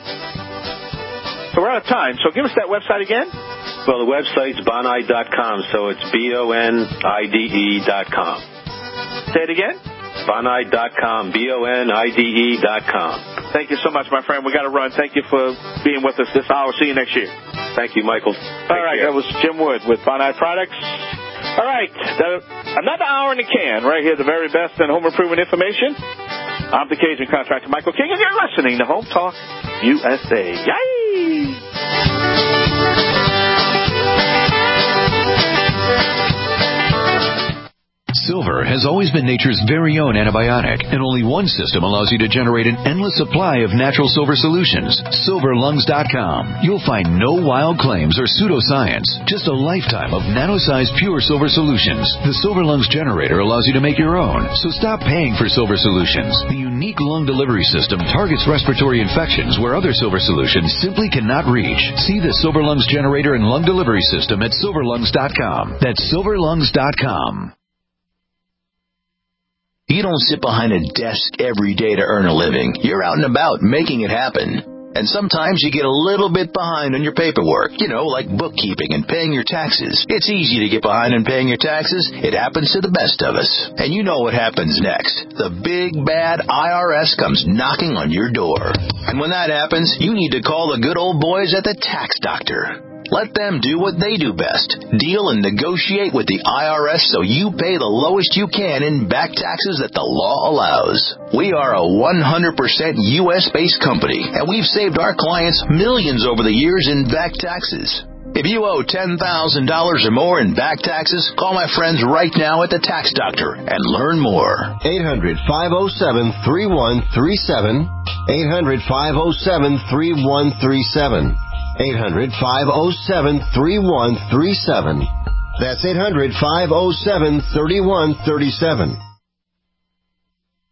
so we're out of time. So give us that website again. Well, the website's bonide dot com, so it's B O N I D E dot com. Say it again. bonide dot com, B O N I D E dot com. Thank you so much, my friend. We got to run. Thank you for being with us this hour. See you next year. Thank you, Michael. All right, that was Jim Wood with Bonide Products. All right, the, another hour in the can right here, the very best in home improvement information. I'm the Cajun contractor, Michael King, and you're listening to Home Talk U S A. Yay! Silver has always been nature's very own antibiotic, and only one system allows you to generate an endless supply of natural silver solutions. silver lungs dot com. You'll find no wild claims or pseudoscience, just a lifetime of nano-sized pure silver solutions. The Silver Lungs generator allows you to make your own, so stop paying for silver solutions. The unique lung delivery system targets respiratory infections where other silver solutions simply cannot reach. See the Silver Lungs generator and lung delivery system at silver lungs dot com. That's silver lungs dot com. You don't sit behind a desk every day to earn a living. You're out and about making it happen. And sometimes you get a little bit behind on your paperwork, you know, like bookkeeping and paying your taxes. It's easy to get behind on paying your taxes. It happens to the best of us. And you know what happens next. The big, bad I R S comes knocking on your door. And when that happens, you need to call the good old boys at the Tax Doctor. Let them do what they do best. Deal and negotiate with the I R S so you pay the lowest you can in back taxes that the law allows. We are a one hundred percent U S based company, and we've saved our clients millions over the years in back taxes. If you owe ten thousand dollars or more in back taxes, call my friends right now at the Tax Doctor and learn more. eight hundred, five oh seven, three one three seven. eight hundred, five oh seven, three one three seven. eight hundred, five oh seven, three one three seven. That's eight hundred, five oh seven, three one three seven.